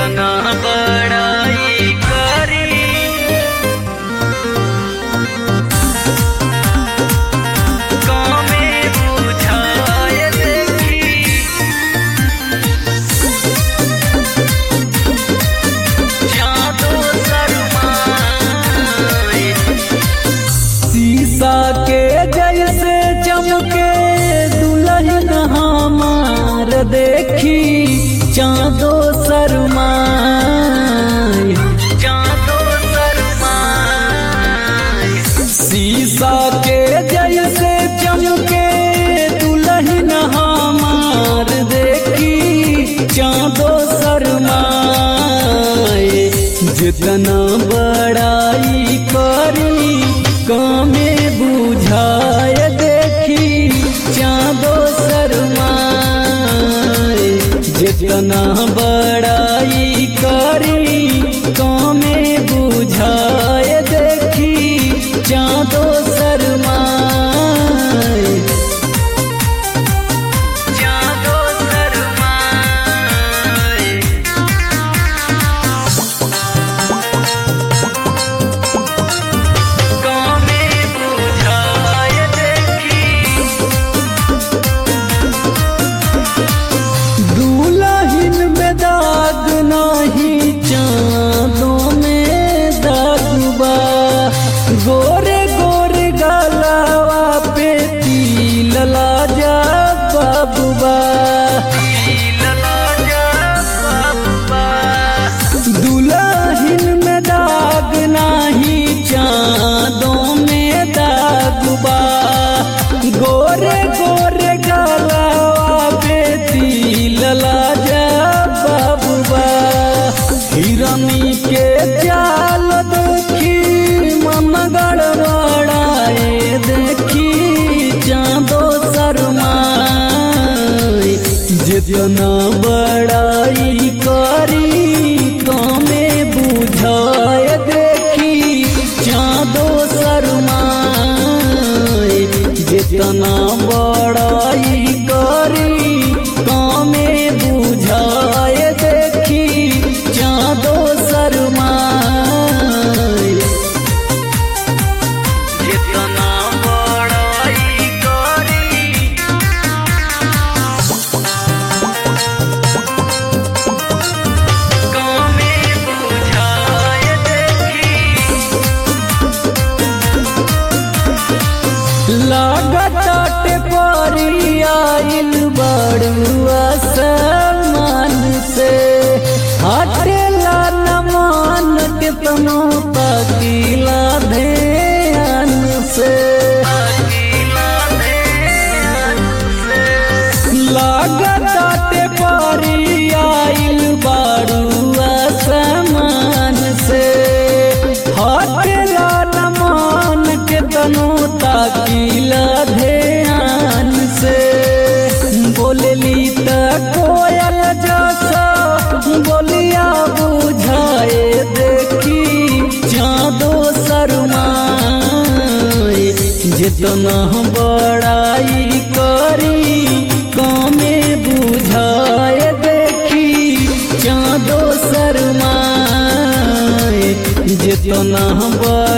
जितना बड़ाई करी कामे बुझाए देखी जादू शर्माए। शीशा के जैसे चमके दुल्हन हमार देखी चाँदो शर्माए। जादू शर्माए। शीशा के जैसे चमके दुल्हन हमार देखी चाँदो शर्माए। जितना बड़ाई करी कामे बुझाए देखी चाँदो शर्माए। जितना बड़ाई करी कामे बुझाए देखी चाँदो शर्माए। जादू शर्माए। कामे बुझाए देखी दुल्हन में दाग नहीं चाँदों में दागुबा। गोरे गोरे गलावा पे तिल लाजा बाबुबा। दुल्हन में दाग नहीं चाँदों में दागुबा। गोरे गोरे गलावा पे तिल लाजा बाबुबा। हिरनी के चाल देखी मन गड़बड़ाए देखी चाँदो शर्माए। जितना बड़ाई करी कामे बुझाए देखी चाँदो शर्माए। जितना बड़ाई करी कामे बुझाए देखी चाँदो शर्माए। जितना बड़ाई करी कामे बुझाए देखी लागत परी आइल बड़ुआ समान से। हटेला न मान कितनो तकीला ध्यान से। लागत परी आइल बड़ुआ समान से। हटेला न मान कितनो तकीला ध्यान से। बोलली त कोयल जैसा बोलिया बुझाए देखी चाँदो शर्माए। जितना बड़ाई करी कामे बुझाए देखी चाँदो शर्माए। जितना